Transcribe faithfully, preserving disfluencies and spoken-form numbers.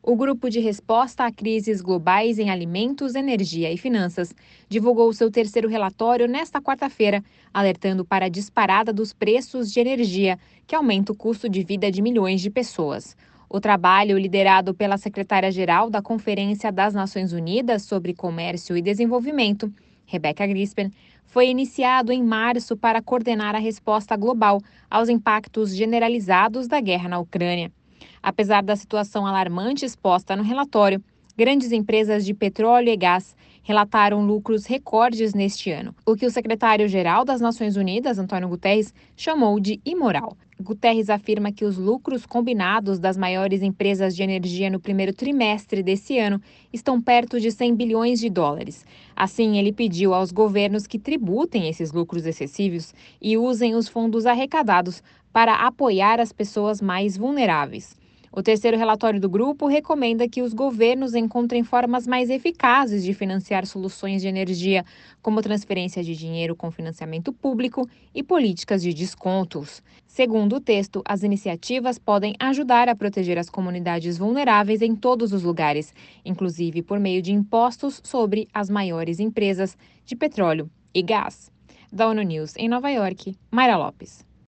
O Grupo de Resposta a Crises Globais em Alimentos, Energia e Finanças divulgou seu terceiro relatório nesta quarta-feira, alertando para a disparada dos preços de energia, que aumenta o custo de vida de milhões de pessoas. O trabalho, liderado pela secretária-geral da Conferência das Nações Unidas sobre Comércio e Desenvolvimento, Rebecca Grispen, foi iniciado em março para coordenar a resposta global aos impactos generalizados da guerra na Ucrânia. Apesar da situação alarmante exposta no relatório, grandes empresas de petróleo e gás relataram lucros recordes neste ano, o que o secretário-geral das Nações Unidas, Antônio Guterres, chamou de imoral. Guterres afirma que os lucros combinados das maiores empresas de energia no primeiro trimestre desse ano estão perto de cem bilhões de dólares. Assim, ele pediu aos governos que tributem esses lucros excessivos e usem os fundos arrecadados para apoiar as pessoas mais vulneráveis. O terceiro relatório do grupo recomenda que os governos encontrem formas mais eficazes de financiar soluções de energia, como transferência de dinheiro com financiamento público e políticas de descontos. Segundo o texto, as iniciativas podem ajudar a proteger as comunidades vulneráveis em todos os lugares, inclusive por meio de impostos sobre as maiores empresas de petróleo e gás. Da ONU News em Nova York, Mayra Lopes.